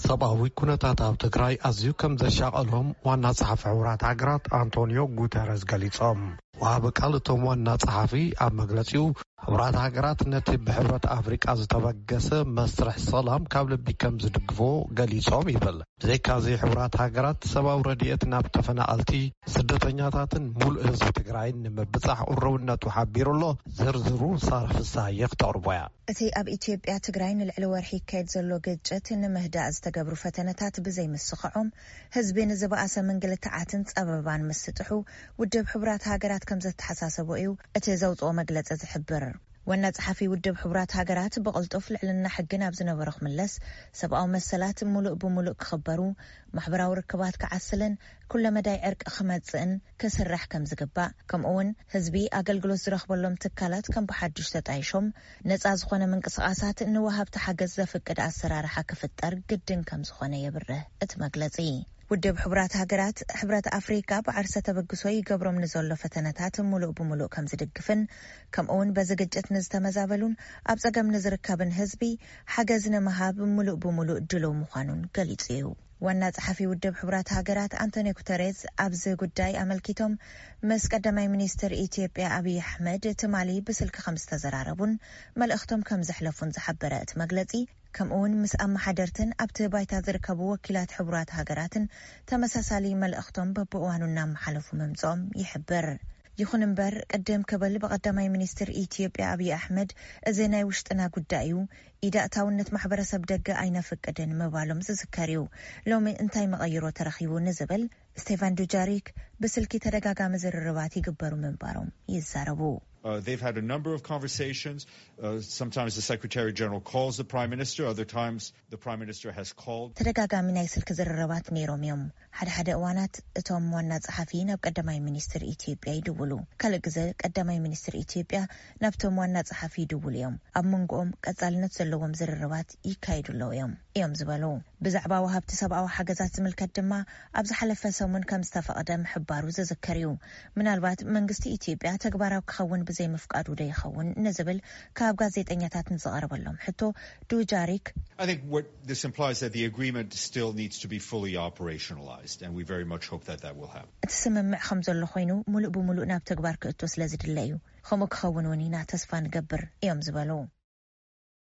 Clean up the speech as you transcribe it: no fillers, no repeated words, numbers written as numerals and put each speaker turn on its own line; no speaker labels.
ሰብአዊ ኩነታት ኣብ ትግራይ ኣዝዩ ከም ዘሻቀሎም ዋና ጸሓፊ ሕቡራት ሃገራት አንቶኒዮ ጉተረስ ገሊጾም ወሃቢ ቃል እቶም ዋና ጸሓፊ ኣብ መግለጺኡ ሕቡራት ሃገራት ነቲ ብሕብረት ኣፍሪቃ ዝተበገሰ መስርሕ ሰላም ካብ ልቢ ከም ዝድግፎ ገሊጾም ይብል። ብዘይካዚ ሕቡራት ሃገራት ሰብአዊ ረድኤት ናብ ተፈናቀልቲ ስደተኛታትን ሙሉእ ህዝቢ ትግራይን ንምብጻሕ ቁርውነቱ ሓቢሩሎ ዝርዝሩ ሳርሕ ፍሳሐ ተቅርቦያ።
እቲ ኣብ ኢትዮጵያ ትግራይ ንልዕሊ ወርሒ ካይድ ዘሎ ግጭት ንምህዳእ ዝተገብሩ ፈተነታት ብዘይ ምስኽዖም ህዝቢ ንዝበኣሰ ምንግልታዓትን ጸበባን ምስጥሑ ውድብ ሕቡራት ሃገራት ከም ዘተሓሳሰቦ እዩ እቲ ዘውጽኦ መግለጺ ዝሕብር። ዋና ጸሓፊ ውድብ ሕቡራት ሃገራት ብቕልጡፍ ልዕልና ሕግን ኣብ ዝነበረ ክምለስ ሰብኣዊ መሰላት ሙሉእ ብሙሉእ ክኽበሩ ማሕበራዊ ርክባት ክዓስልን ኩለ መዳይ ዕርቂ ክመጽእን ክስራሕ ከም ዝግባእ ከምኡውን ህዝቢ ኣገልግሎት ዝረኽበሎም ትካላት ከም ብሓድሽ ተጣይሾም ነጻ ዝኾነ ምንቅስቓሳት ንወሃብቲ ሓገዝ ዘፍቅድ ኣሰራርሓ ክፍጠር ግድን ከም ዝኾነ የብርህ እቲ መግለጺ። ውድብ ሕቡራት ሃገራት ሕብረት ኣፍሪካ ብዓርሰ ተበግሶ ይገብሮም ንዘሎ ፈተነታት ሙሉእ ብሙሉእ ከም ዝድግፍን ከምኡውን በዚ ግጭት ንዝተመዛበሉን ኣብ ጸገም ንዝርከብን ህዝቢ ሓገዝ ንምሃብ ሙሉእ ብሙሉእ ድሉው ምዃኑን ገሊጹ እዩ። ዋና ጸሓፊ ውድብ ሕቡራት ሃገራት አንቶኒዮ ጉተረስ ኣብዚ ጉዳይ ኣመልኪቶም ምስ ቀዳማይ ሚኒስትር ኢትዮጵያ አብይ አሕመድ ትማሊ ብስልኪ ከም ዝተዘራረቡን መልእኽቶም ከም ዘሕለፉን ዝሓበረ እቲ መግለጺ ከምኡውን ምስ ኣመሓደርትን ኣብቲ ባይታ ዝርከቡ ወኪላት ሕቡራት ሃገራትን ተመሳሳሊ መልእኽቶም በብእዋኑና መሓለፉ መምጽኦም ይሕብር። ይኹን እምበር ቀደም ክብል በቀዳማይ ሚኒስትር ኢትዮጵያ አብይ አሕመድ እዚ ናይ ውሽጥና ጉዳይ እዩ ኢዳእታውነት ማሕበረሰብ ደገ ኣይነፍቅድን ምባሎም ዝዝከር እዩ። ሎሚ እንታይ መቐይሮ ተረኺቡ ንዝብል ስቴፋን ዱጃሪክ ብስልኪ ተደጋጋሚ ዝርርባት ይግበሩ ምንባሮም ይዛረቡ።
They've had a number of conversations. Sometimes the Secretary General calls the Prime Minister. Other times the Prime Minister has called. ተደጋጋሚ ናይ ስልክ ዝርርባት ነይሮም እዮም። ሓደ እዋናት እቶም ዋና ጸሓፊ ናብ ቀዳማይ ሚኒስትር ኢትዮጵያ ይድውሉ። ካልእ ግዜ ቀዳማይ ሚኒስትር ኢትዮጵያ ናብቶም ዋና ጸሓፊ ይድውሉ እዮም። ኣብ መንጎኦም ቀጻልነት ዘለዎም ዝርርባት ይካይዱለው እዮም ዝበሉ። ብዛዕባ ወሃብቲ ሰብኣዊ ሓገዛት ዝምልከት ድማ ኣብ ዝሓለፈ ሰሙን ከም ዝተፈቐደ ምሕባሩ ዝዝከር እዩ። ምናልባት መንግስቲ ኢትዮጵያ ተግባራዊ ክኸውን ብዘይ ምፍቃዱ ዶ ይኸውን ንዝብል ካብ ጋዜጠኛታት ንዝቐረበሎም ሕቶ ዱጃሪክ I think what this implies that the agreement still needs to be fully operationalized and we very much hope that will happen.
እቲ ስምምዕ ከም ዘሎ ኮይኑ ሙሉእ ብሙሉእ ናብ ተግባር ክእቶ ስለ ዝድለ እዩ ከምኡ ክኸውን እውን ኢና ተስፋ ንገብር እዮም ዝበሉ።